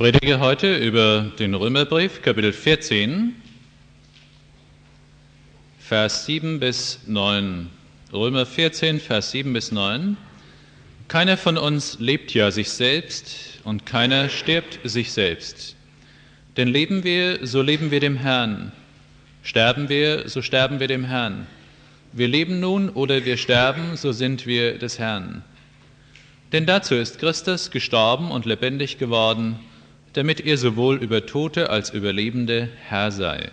predige heute über den Römerbrief, Kapitel 14, Vers 7 bis 9. Römer 14, Vers 7 bis 9. Keiner von uns lebt ja sich selbst und keiner stirbt sich selbst. Denn leben wir, so leben wir dem Herrn. Sterben wir, so sterben wir dem Herrn. Wir leben nun oder wir sterben, so sind wir des Herrn. Denn dazu ist Christus gestorben und lebendig geworden, damit er sowohl über Tote als über Lebende Herr sei.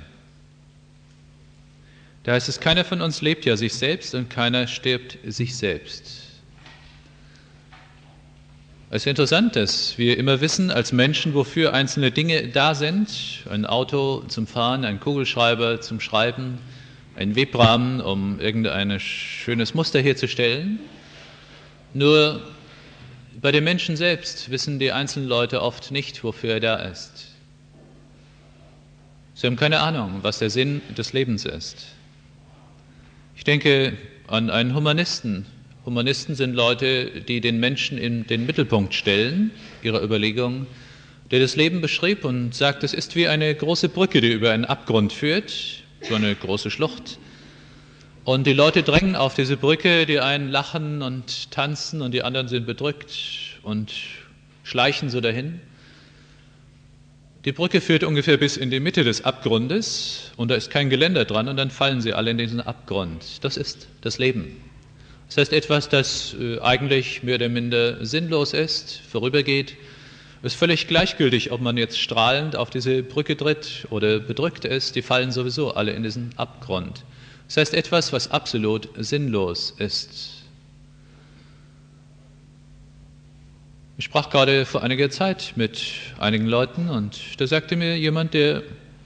Da heißt es, keiner von uns lebt ja sich selbst und keiner stirbt sich selbst. Es ist interessant, dass wir immer wissen als Menschen, wofür einzelne Dinge da sind. Ein Auto zum Fahren, ein Kugelschreiber zum Schreiben, ein Webrahmen, um irgendein schönes Muster herzustellen. Nur bei den Menschen selbst wissen die einzelnen Leute oft nicht, wofür er da ist. Sie haben keine Ahnung, was der Sinn des Lebens ist. Ich denke an einen Humanisten. Humanisten sind Leute, die den Menschen in den Mittelpunkt stellen, ihrer Überlegungen, der das Leben beschrieb und sagt, es ist wie eine große Brücke, die über einen Abgrund führt, so eine große Schlucht. Und die Leute drängen auf diese Brücke, die einen lachen und tanzen und die anderen sind bedrückt und schleichen so dahin. Die Brücke führt ungefähr bis in die Mitte des Abgrundes und da ist kein Geländer dran und dann fallen sie alle in diesen Abgrund. Das ist das Leben. Das heißt, etwas, das eigentlich mehr oder minder sinnlos ist, vorübergeht, ist völlig gleichgültig, ob man jetzt strahlend auf diese Brücke tritt oder bedrückt ist, die fallen sowieso alle in diesen Abgrund. Das heißt, etwas, was absolut sinnlos ist. Ich sprach gerade vor einiger Zeit mit einigen Leuten und da sagte mir jemand, der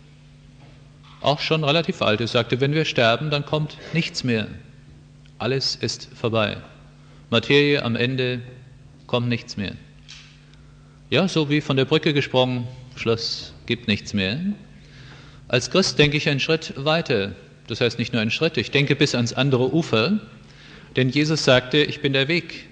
auch schon relativ alt ist, sagte, wenn wir sterben, dann kommt nichts mehr. Alles ist vorbei. Materie am Ende, kommt nichts mehr. Ja, so wie von der Brücke gesprungen, Schluss, gibt nichts mehr. Als Christ denke ich einen Schritt weiter. Das heißt nicht nur einen Schritt, ich denke bis ans andere Ufer, denn Jesus sagte, ich bin der Weg.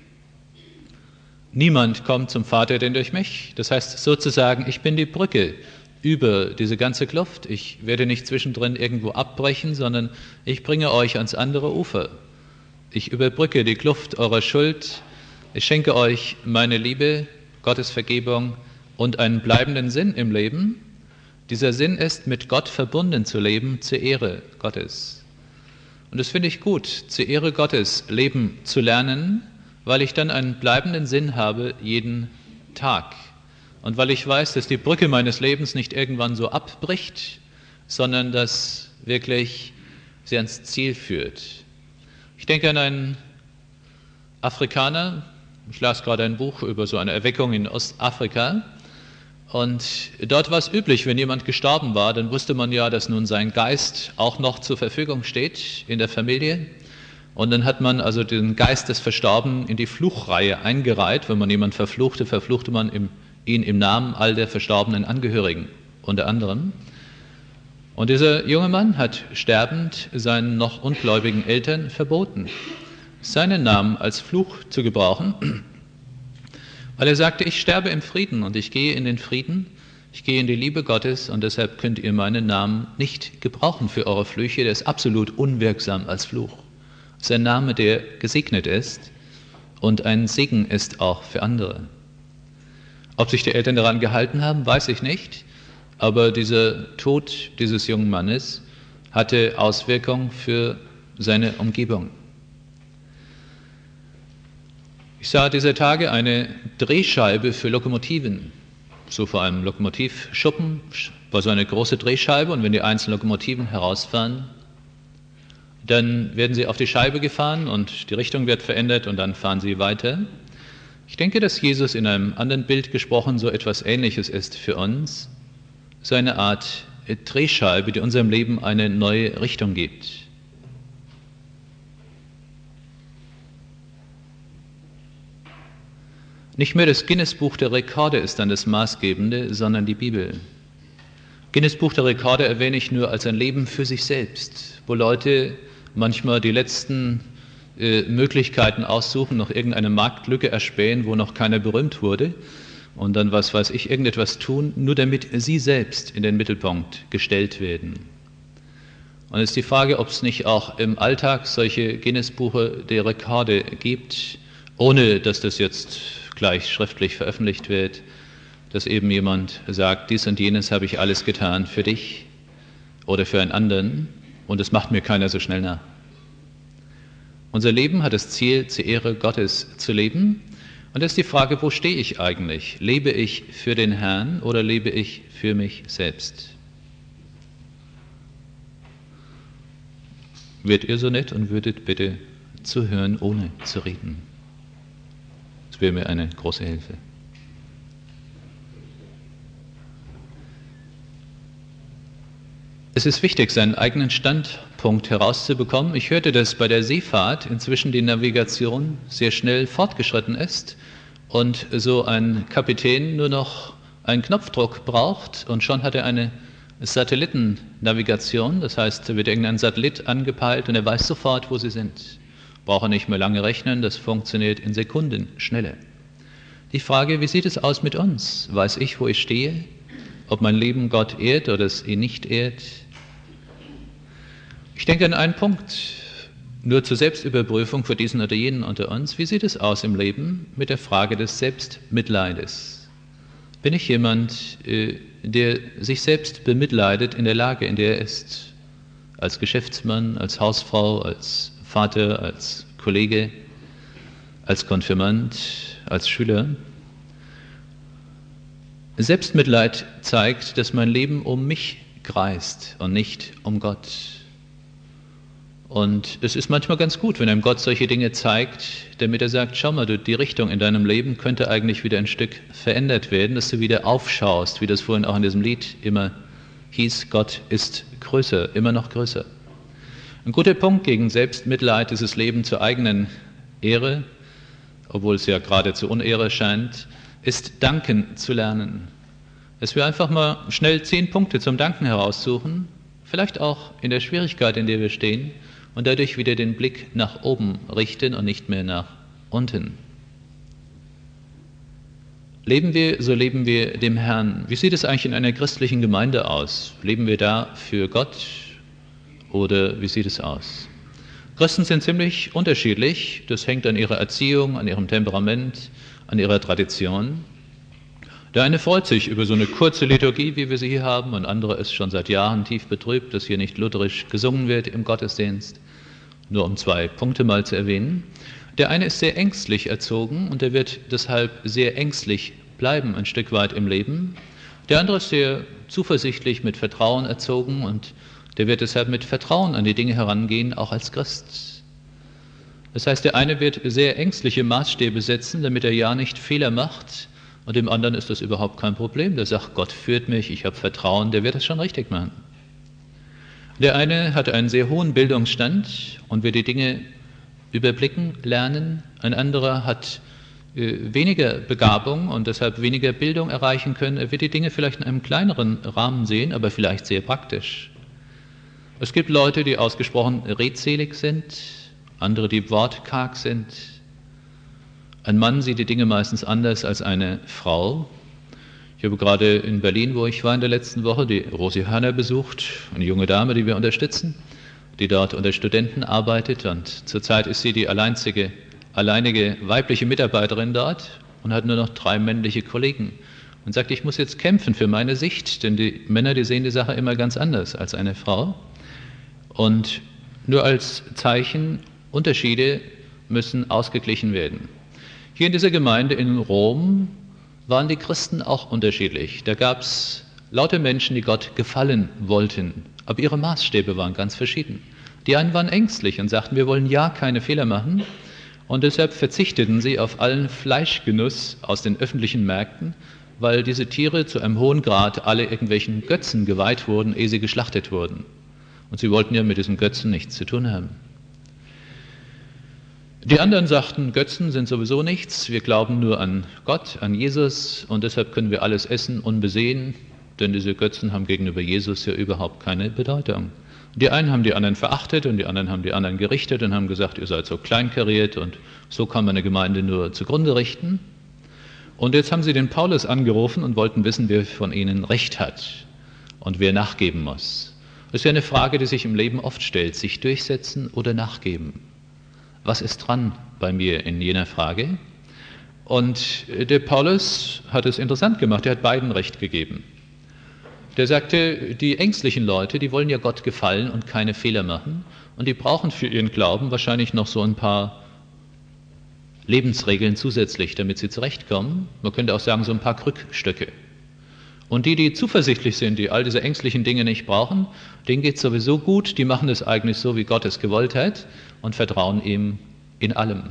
Niemand kommt zum Vater denn durch mich. Das heißt sozusagen, ich bin die Brücke über diese ganze Kluft. Ich werde nicht zwischendrin irgendwo abbrechen, sondern ich bringe euch ans andere Ufer. Ich überbrücke die Kluft eurer Schuld. Ich schenke euch meine Liebe, Gottes Vergebung und einen bleibenden Sinn im Leben. Dieser Sinn ist, mit Gott verbunden zu leben, zur Ehre Gottes. Und das finde ich gut, zur Ehre Gottes leben zu lernen, weil ich dann einen bleibenden Sinn habe jeden Tag. Und weil ich weiß, dass die Brücke meines Lebens nicht irgendwann so abbricht, sondern dass wirklich sie ans Ziel führt. Ich denke an einen Afrikaner, ich las gerade ein Buch über so eine Erweckung in Ostafrika, und dort war es üblich, wenn jemand gestorben war, dann wusste man ja, dass nun sein Geist auch noch zur Verfügung steht in der Familie. Und dann hat man also den Geist des Verstorbenen in die Fluchreihe eingereiht. Wenn man jemanden verfluchte, verfluchte man ihn im Namen all der verstorbenen Angehörigen, unter anderem. Und dieser junge Mann hat sterbend seinen noch ungläubigen Eltern verboten, seinen Namen als Fluch zu gebrauchen, weil er sagte, ich sterbe im Frieden und ich gehe in den Frieden, ich gehe in die Liebe Gottes und deshalb könnt ihr meinen Namen nicht gebrauchen für eure Flüche, der ist absolut unwirksam als Fluch. Das ist ein Name, der gesegnet ist und ein Segen ist auch für andere. Ob sich die Eltern daran gehalten haben, weiß ich nicht, aber dieser Tod dieses jungen Mannes hatte Auswirkungen für seine Umgebung. Ich sah dieser Tage eine Drehscheibe für Lokomotiven, so vor einem Lokomotivschuppen war so eine große Drehscheibe und wenn die einzelnen Lokomotiven herausfahren, dann werden sie auf die Scheibe gefahren und die Richtung wird verändert und dann fahren sie weiter. Ich denke, dass Jesus in einem anderen Bild gesprochen so etwas Ähnliches ist für uns, so eine Art Drehscheibe, die unserem Leben eine neue Richtung gibt. Nicht mehr das Guinness-Buch der Rekorde ist dann das Maßgebende, sondern die Bibel. Guinness-Buch der Rekorde erwähne ich nur als ein Leben für sich selbst, wo Leute manchmal die letzten Möglichkeiten aussuchen, noch irgendeine Marktlücke erspähen, wo noch keiner berühmt wurde und dann, was weiß ich, irgendetwas tun, nur damit sie selbst in den Mittelpunkt gestellt werden. Und es ist die Frage, ob es nicht auch im Alltag solche Guinness-Buche der Rekorde gibt, ohne dass das jetzt gleich schriftlich veröffentlicht wird, dass eben jemand sagt, dies und jenes habe ich alles getan für dich oder für einen anderen und das macht mir keiner so schnell nach. Unser Leben hat das Ziel, zur Ehre Gottes zu leben. Und das ist die Frage, wo stehe ich eigentlich? Lebe ich für den Herrn oder lebe ich für mich selbst? Werdet ihr so nett und würdet bitte zuhören, ohne zu reden? Das wäre mir eine große Hilfe. Es ist wichtig, seinen eigenen Standpunkt herauszubekommen. Ich hörte, dass bei der Seefahrt inzwischen die Navigation sehr schnell fortgeschritten ist und so ein Kapitän nur noch einen Knopfdruck braucht und schon hat er eine Satellitennavigation. Das heißt, da wird irgendein Satellit angepeilt und er weiß sofort, wo sie sind. Braucht er nicht mehr lange rechnen, das funktioniert in Sekunden schneller. Die Frage, wie sieht es aus mit uns? Weiß ich, wo ich stehe? Ob mein Leben Gott ehrt oder es ihn nicht ehrt? Ich denke an einen Punkt, nur zur Selbstüberprüfung für diesen oder jenen unter uns. Wie sieht es aus im Leben mit der Frage des Selbstmitleides? Bin ich jemand, der sich selbst bemitleidet in der Lage, in der er ist? Als Geschäftsmann, als Hausfrau, als Vater, als Kollege, als Konfirmand, als Schüler? Selbstmitleid zeigt, dass mein Leben um mich kreist und nicht um Gott. Und es ist manchmal ganz gut, wenn einem Gott solche Dinge zeigt, damit er sagt, schau mal, die Richtung in deinem Leben könnte eigentlich wieder ein Stück verändert werden, dass du wieder aufschaust, wie das vorhin auch in diesem Lied immer hieß, Gott ist größer, immer noch größer. Ein guter Punkt gegen Selbstmitleid ist das Leben zur eigenen Ehre, obwohl es ja geradezu Unehre scheint, ist danken zu lernen. Dass wir einfach mal schnell 10 Punkte zum Danken heraussuchen, vielleicht auch in der Schwierigkeit, in der wir stehen, und dadurch wieder den Blick nach oben richten und nicht mehr nach unten. Leben wir, so leben wir dem Herrn. Wie sieht es eigentlich in einer christlichen Gemeinde aus? Leben wir da für Gott oder wie sieht es aus? Christen sind ziemlich unterschiedlich. Das hängt an ihrer Erziehung, an ihrem Temperament, an ihrer Tradition. Der eine freut sich über so eine kurze Liturgie, wie wir sie hier haben, und andere ist schon seit Jahren tief betrübt, dass hier nicht lutherisch gesungen wird im Gottesdienst. Nur um 2 Punkte mal zu erwähnen. Der eine ist sehr ängstlich erzogen und er wird deshalb sehr ängstlich bleiben, ein Stück weit im Leben. Der andere ist sehr zuversichtlich mit Vertrauen erzogen und der wird deshalb mit Vertrauen an die Dinge herangehen, auch als Christ. Das heißt, der eine wird sehr ängstliche Maßstäbe setzen, damit er ja nicht Fehler macht, und dem anderen ist das überhaupt kein Problem. Der sagt, Gott führt mich, ich habe Vertrauen, der wird das schon richtig machen. Der eine hat einen sehr hohen Bildungsstand und wird die Dinge überblicken, lernen. Ein anderer hat weniger Begabung und deshalb weniger Bildung erreichen können. Er wird die Dinge vielleicht in einem kleineren Rahmen sehen, aber vielleicht sehr praktisch. Es gibt Leute, die ausgesprochen redselig sind, andere, die wortkarg sind. Ein Mann sieht die Dinge meistens anders als eine Frau. Ich habe gerade in Berlin, wo ich war in der letzten Woche, die Rosi Hörner besucht, eine junge Dame, die wir unterstützen, die dort unter Studenten arbeitet, und zurzeit ist sie die alleinige weibliche Mitarbeiterin dort und hat nur noch 3 männliche Kollegen und sagt, ich muss jetzt kämpfen für meine Sicht, denn die Männer, die sehen die Sache immer ganz anders als eine Frau, und nur als Zeichen, Unterschiede müssen ausgeglichen werden. Hier in dieser Gemeinde in Rom waren die Christen auch unterschiedlich. Da gab es lauter Menschen, die Gott gefallen wollten, aber ihre Maßstäbe waren ganz verschieden. Die einen waren ängstlich und sagten, wir wollen ja keine Fehler machen, und deshalb verzichteten sie auf allen Fleischgenuss aus den öffentlichen Märkten, weil diese Tiere zu einem hohen Grad alle irgendwelchen Götzen geweiht wurden, ehe sie geschlachtet wurden. Und sie wollten ja mit diesen Götzen nichts zu tun haben. Die anderen sagten, Götzen sind sowieso nichts, wir glauben nur an Gott, an Jesus, und deshalb können wir alles essen unbesehen, denn diese Götzen haben gegenüber Jesus ja überhaupt keine Bedeutung. Die einen haben die anderen verachtet und die anderen haben die anderen gerichtet und haben gesagt, ihr seid so kleinkariert und so kann man eine Gemeinde nur zugrunde richten. Und jetzt haben sie den Paulus angerufen und wollten wissen, wer von ihnen Recht hat und wer nachgeben muss. Das ist ja eine Frage, die sich im Leben oft stellt, sich durchsetzen oder nachgeben. Was ist dran bei mir in jener Frage? Und der Paulus hat es interessant gemacht, er hat beiden Recht gegeben. Der sagte, die ängstlichen Leute, die wollen ja Gott gefallen und keine Fehler machen und die brauchen für ihren Glauben wahrscheinlich noch so ein paar Lebensregeln zusätzlich, damit sie zurechtkommen. Man könnte auch sagen, so ein paar Krückstöcke. Und die zuversichtlich sind, die all diese ängstlichen Dinge nicht brauchen, denen geht es sowieso gut, die machen es eigentlich so, wie Gott es gewollt hat und vertrauen ihm in allem.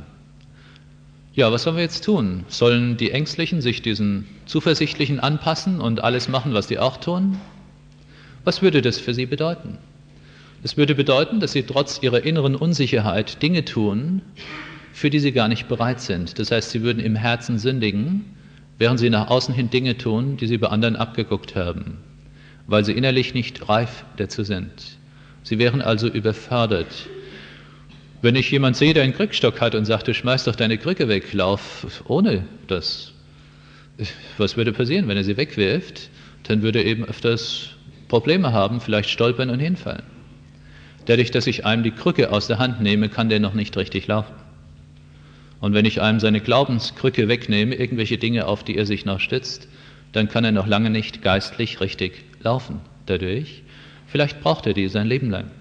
Ja, was sollen wir jetzt tun? Sollen die Ängstlichen sich diesen Zuversichtlichen anpassen und alles machen, was die auch tun? Was würde das für sie bedeuten? Es würde bedeuten, dass sie trotz ihrer inneren Unsicherheit Dinge tun, für die sie gar nicht bereit sind. Das heißt, sie würden im Herzen sündigen, während sie nach außen hin Dinge tun, die sie bei anderen abgeguckt haben, weil sie innerlich nicht reif dazu sind. Sie wären also überfordert. Wenn ich jemand sehe, der einen Krückstock hat und sagt, du schmeißt doch deine Krücke weg, lauf ohne das. Was würde passieren, wenn er sie wegwirft? Dann würde er eben öfters Probleme haben, vielleicht stolpern und hinfallen. Dadurch, dass ich einem die Krücke aus der Hand nehme, kann der noch nicht richtig laufen. Und wenn ich einem seine Glaubenskrücke wegnehme, irgendwelche Dinge, auf die er sich noch stützt, dann kann er noch lange nicht geistlich richtig laufen dadurch. Vielleicht braucht er die sein Leben lang.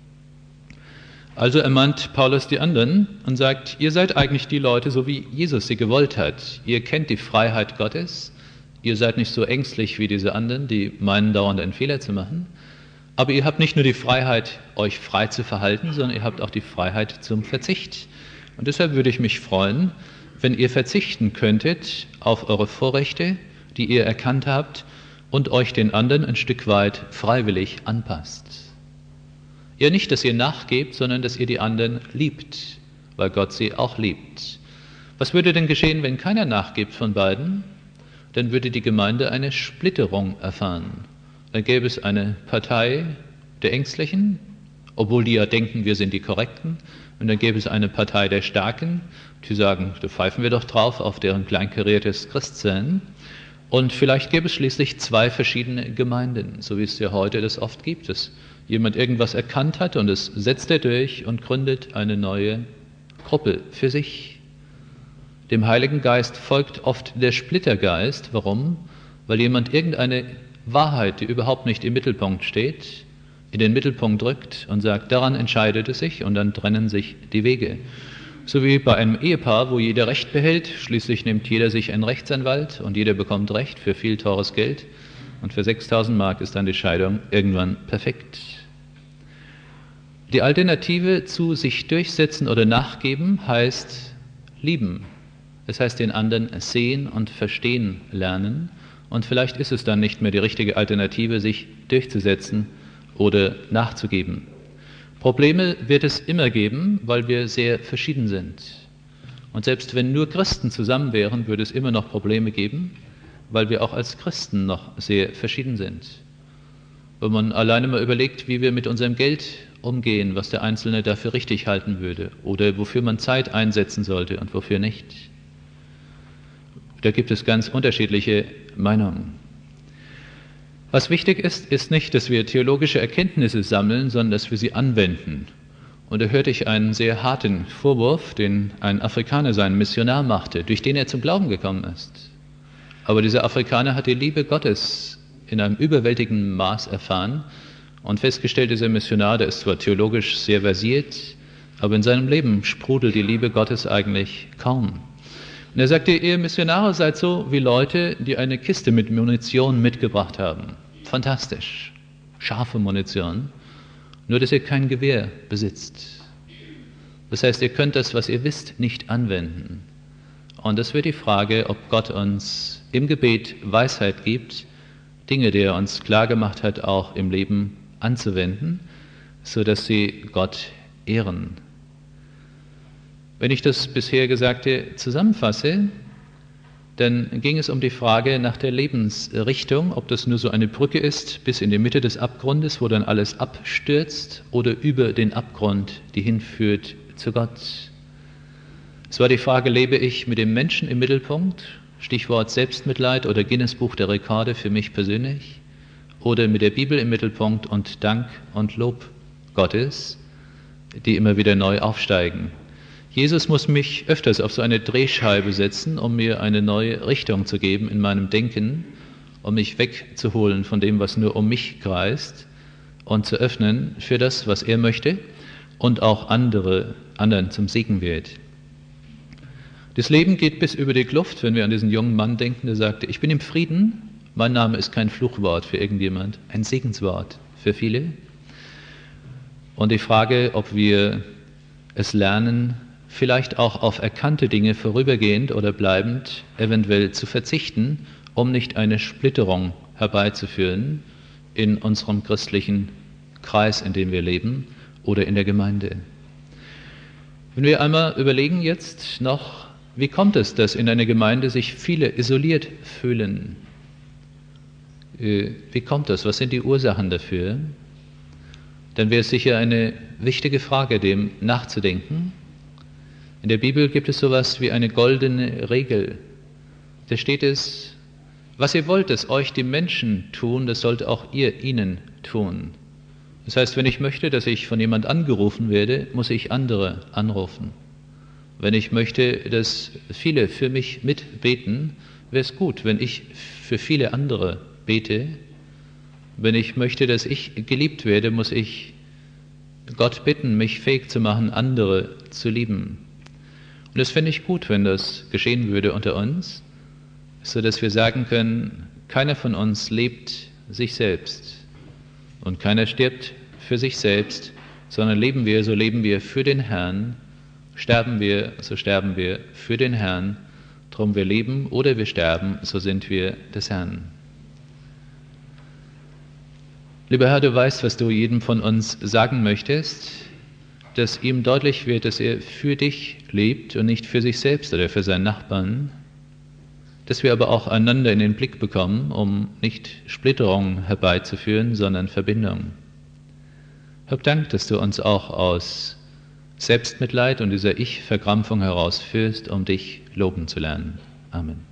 Also ermahnt Paulus die anderen und sagt, ihr seid eigentlich die Leute, so wie Jesus sie gewollt hat. Ihr kennt die Freiheit Gottes, ihr seid nicht so ängstlich wie diese anderen, die meinen, dauernd einen Fehler zu machen. Aber ihr habt nicht nur die Freiheit, euch frei zu verhalten, sondern ihr habt auch die Freiheit zum Verzicht. Und deshalb würde ich mich freuen, wenn ihr verzichten könntet auf eure Vorrechte, die ihr erkannt habt, und euch den anderen ein Stück weit freiwillig anpasst. Ja, nicht, dass ihr nachgebt, sondern dass ihr die anderen liebt, weil Gott sie auch liebt. Was würde denn geschehen, wenn keiner nachgibt von beiden? Dann würde die Gemeinde eine Splitterung erfahren. Dann gäbe es eine Partei der Ängstlichen, obwohl die ja denken, wir sind die Korrekten. Und dann gäbe es eine Partei der Starken, die sagen, da pfeifen wir doch drauf auf deren kleinkariertes Christsein. Und vielleicht gäbe es schließlich zwei verschiedene Gemeinden, so wie es ja heute das oft gibt, dass jemand irgendwas erkannt hat und es setzt er durch und gründet eine neue Gruppe für sich. Dem Heiligen Geist folgt oft der Splittergeist. Warum? Weil jemand irgendeine Wahrheit, die überhaupt nicht im Mittelpunkt steht, in den Mittelpunkt drückt und sagt, daran entscheidet es sich und dann trennen sich die Wege. So wie bei einem Ehepaar, wo jeder Recht behält, schließlich nimmt jeder sich einen Rechtsanwalt und jeder bekommt Recht für viel teures Geld und für 6.000 Mark ist dann die Scheidung irgendwann perfekt. Die Alternative zu sich durchsetzen oder nachgeben heißt lieben. Das heißt den anderen sehen und verstehen lernen und vielleicht ist es dann nicht mehr die richtige Alternative, sich durchzusetzen oder nachzugeben. Probleme wird es immer geben, weil wir sehr verschieden sind. Und selbst wenn nur Christen zusammen wären, würde es immer noch Probleme geben, weil wir auch als Christen noch sehr verschieden sind. Wenn man alleine mal überlegt, wie wir mit unserem Geld umgehen, was der Einzelne dafür richtig halten würde oder wofür man Zeit einsetzen sollte und wofür nicht. Da gibt es ganz unterschiedliche Meinungen. Was wichtig ist, ist nicht, dass wir theologische Erkenntnisse sammeln, sondern dass wir sie anwenden. Und da hörte ich einen sehr harten Vorwurf, den ein Afrikaner seinem Missionar machte, durch den er zum Glauben gekommen ist. Aber dieser Afrikaner hat die Liebe Gottes in einem überwältigenden Maß erfahren und festgestellt, dieser Missionar, der ist zwar theologisch sehr versiert, aber in seinem Leben sprudelt die Liebe Gottes eigentlich kaum. Und er sagte, ihr Missionare seid so wie Leute, die eine Kiste mit Munition mitgebracht haben. Fantastisch, scharfe Munition, nur dass ihr kein Gewehr besitzt. Das heißt, ihr könnt das, was ihr wisst, nicht anwenden. Und das wird die Frage, ob Gott uns im Gebet Weisheit gibt, Dinge, die er uns klar gemacht hat, auch im Leben anzuwenden, sodass sie Gott ehren. Wenn ich das bisher Gesagte zusammenfasse, dann ging es um die Frage nach der Lebensrichtung, ob das nur so eine Brücke ist bis in die Mitte des Abgrundes, wo dann alles abstürzt, oder über den Abgrund, die hinführt zu Gott. Es war die Frage, lebe ich mit dem Menschen im Mittelpunkt, Stichwort Selbstmitleid oder Guinness-Buch der Rekorde für mich persönlich, oder mit der Bibel im Mittelpunkt und Dank und Lob Gottes, die immer wieder neu aufsteigen. Jesus muss mich öfters auf so eine Drehscheibe setzen, um mir eine neue Richtung zu geben in meinem Denken, um mich wegzuholen von dem, was nur um mich kreist, und zu öffnen für das, was er möchte und auch anderen zum Segen wird. Das Leben geht bis über die Kluft, wenn wir an diesen jungen Mann denken, der sagte, ich bin im Frieden, mein Name ist kein Fluchwort für irgendjemand, ein Segenswort für viele. Und die Frage, ob wir es lernen, vielleicht auch auf erkannte Dinge vorübergehend oder bleibend eventuell zu verzichten, um nicht eine Splitterung herbeizuführen in unserem christlichen Kreis, in dem wir leben, oder in der Gemeinde. Wenn wir einmal überlegen jetzt noch, wie kommt es, dass in einer Gemeinde sich viele isoliert fühlen? Wie kommt das? Was sind die Ursachen dafür? Dann wäre es sicher eine wichtige Frage, dem nachzudenken. In der Bibel gibt es sowas wie eine goldene Regel. Da steht es, was ihr wollt, dass euch die Menschen tun, das sollt auch ihr ihnen tun. Das heißt, wenn ich möchte, dass ich von jemand angerufen werde, muss ich andere anrufen. Wenn ich möchte, dass viele für mich mitbeten, wäre es gut, wenn ich für viele andere bete. Wenn ich möchte, dass ich geliebt werde, muss ich Gott bitten, mich fähig zu machen, andere zu lieben. Und das fände ich gut, wenn das geschehen würde unter uns, sodass wir sagen können, keiner von uns lebt sich selbst und keiner stirbt für sich selbst, sondern leben wir, so leben wir für den Herrn, sterben wir, so sterben wir für den Herrn, drum wir leben oder wir sterben, so sind wir des Herrn. Lieber Herr, du weißt, was du jedem von uns sagen möchtest, dass ihm deutlich wird, dass er für dich lebt und nicht für sich selbst oder für seinen Nachbarn, dass wir aber auch einander in den Blick bekommen, um nicht Splitterung herbeizuführen, sondern Verbindung. Hab Dank, dass du uns auch aus Selbstmitleid und dieser Ich-Verkrampfung herausführst, um dich loben zu lernen. Amen.